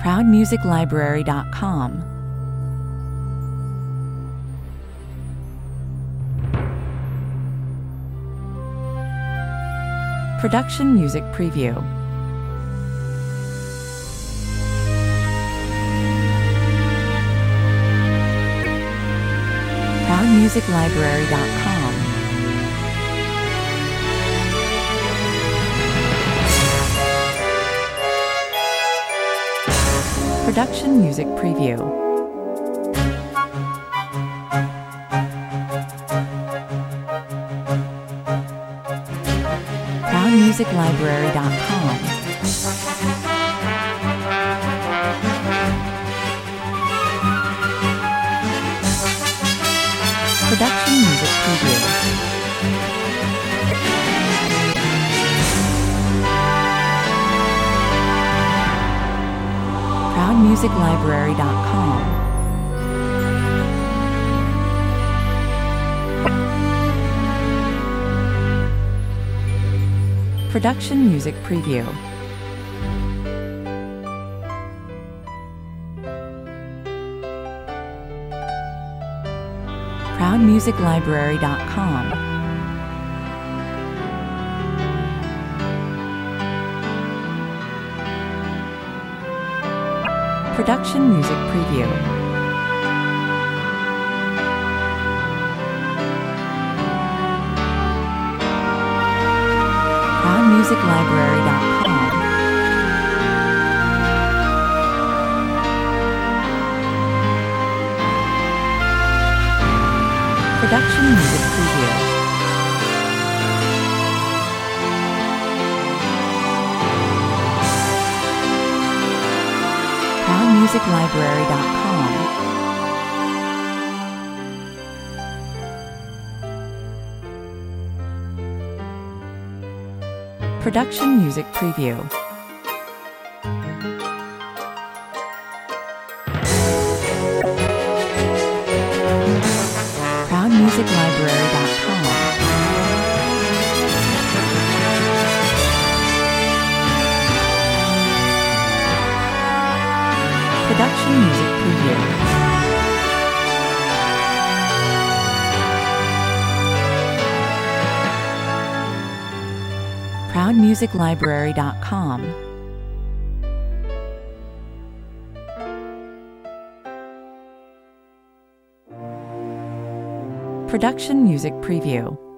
ProudMusicLibrary.com. Production Music Preview. ProudMusicLibrary.com. Production Music Preview. ProudMusicLibrary.com. Production Music Preview. ProudMusicLibrary.com. Production Music Preview. ProudMusicLibrary.com. Production Music Preview. ProudMusicLibrary.com. Production Music Preview. ProudMusicLibrary.com. Production Music Preview. ProudMusicLibrary.com. Production Music Preview. ProudMusicLibrary.com. Production Music Preview.